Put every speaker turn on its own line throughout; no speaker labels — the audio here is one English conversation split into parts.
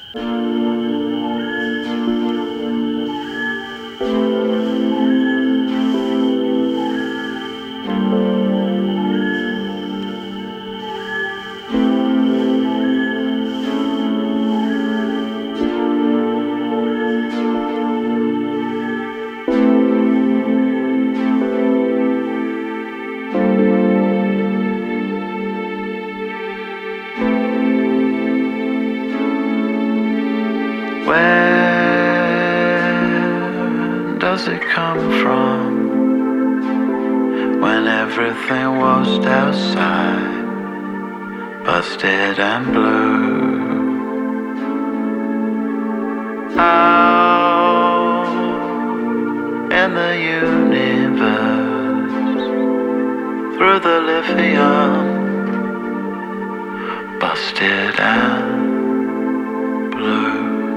Where does it come from when everything was outside, busted and blue? Out in the universe, through the lithium, busted and blue.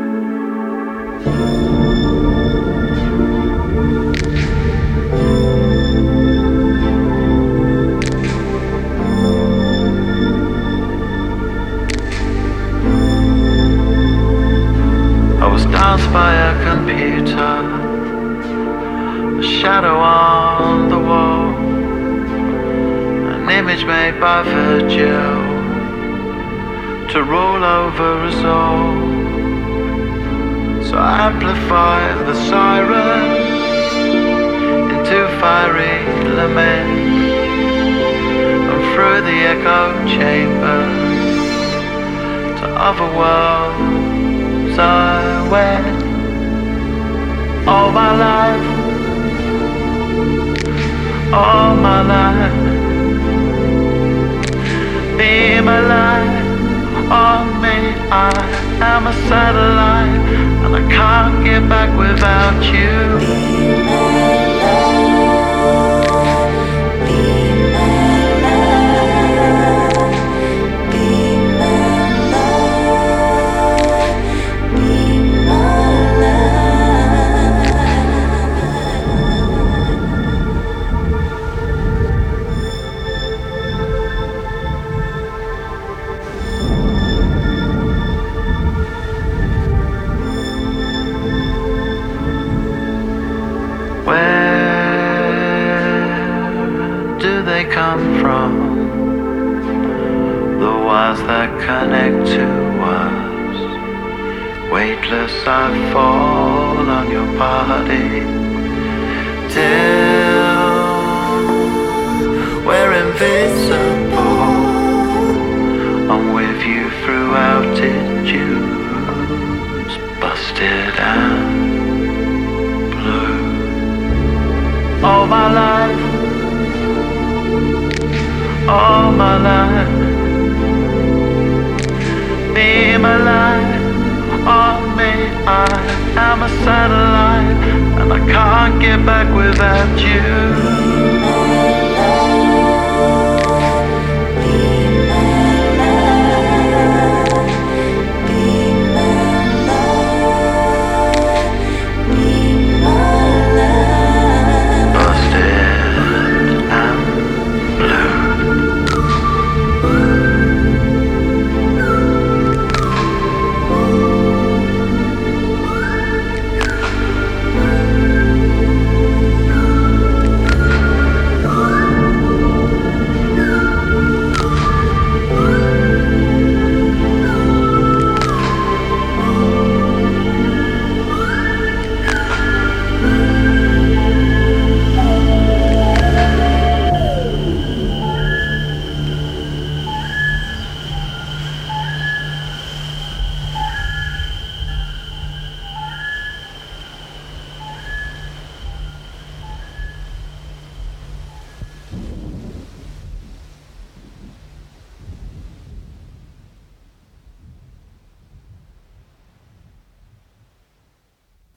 I was danced by a computer, a shadow on the wall, an image made by Virgil to rule over us all. So I amplify the sirens into fiery laments, and through the echo chambers to other worlds I went. All my life, all my life, beam a light on me. I am a satellite, and I can't get back without you. Where do they come from? The wires that connect to us. Weightless I fall on your body till we're invisible. I'm with you through altitudes, busted and blue. All my life, all my life, beam a light on me. I am a satellite, and I can't get back without you.